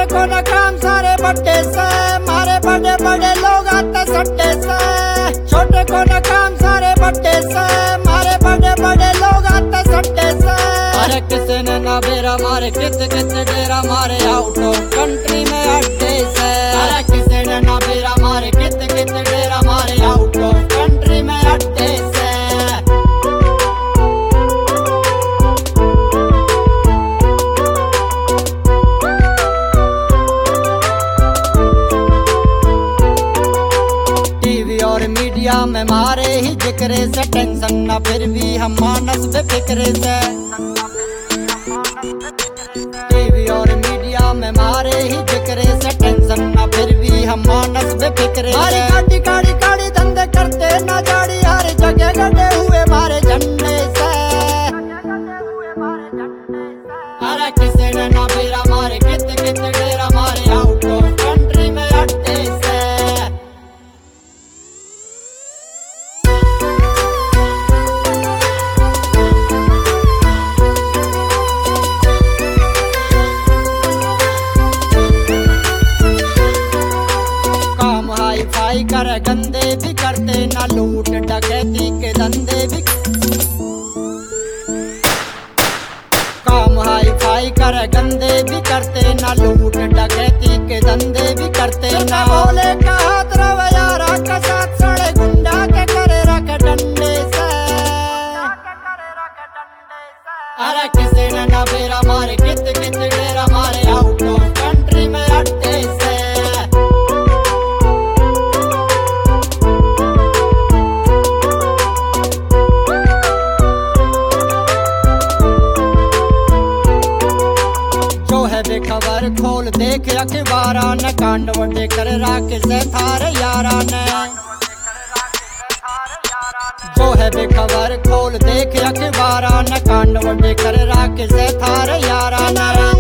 को न काम सारे बड्डे से, मारे बड़े बड़े लोग आते सट्टे से। छोटे को न काम सारे बड्डे से, मारे बड़े बड़े लोग आते सट्टे से। अरे किसी ने ना बेरा मारे, कित कित डेरा मारे आउट ऑफ कंट्री में अड्डे से। अरे किसी ने ना बेरा मारे, कित कित डेरा मारे आउट ऑफ कंट्री में अड्डे से। और मीडिया में मारे ही जिक्रे से टेंशन ना, फिर भी हम मानस बेफिक्रे से। टीवी और मीडिया में मारे ही जिक्रे से टेंशन ना, फिर भी हम मानस बेफिक्रे से। गाड़ी गाड़ी गाड़ी धंधे करते ना जाड़ी, हर जगह गड़े हुए मारे झंडे से। अरे किसी ने ना बेरा मारे, कित कित डेरा मारे आउट ऑफ कंट्री में अड्डे से। हाई कर गंदे भी करते ना, लूट डकैती के धंधे भी। काम हाई फाई कर गंदे भी करते ना, लूट डकैती के धंधे भी करते ना। बोले का हाथ रवैयारा का साथ सड़े गुंडा के करे रख डंडे से। अरे किसी ने ना बेरा मारे, कित कित डेरा मारे आउट ऑफ कंट्री में अड्डे से। खबर खोल देख अखबारा न, कांड वड्डे कर राके से थारे यारा ने। जो है बेखबर खोल देख अखबारा न, कांड वड्डे कर राके से थारे यारा ने।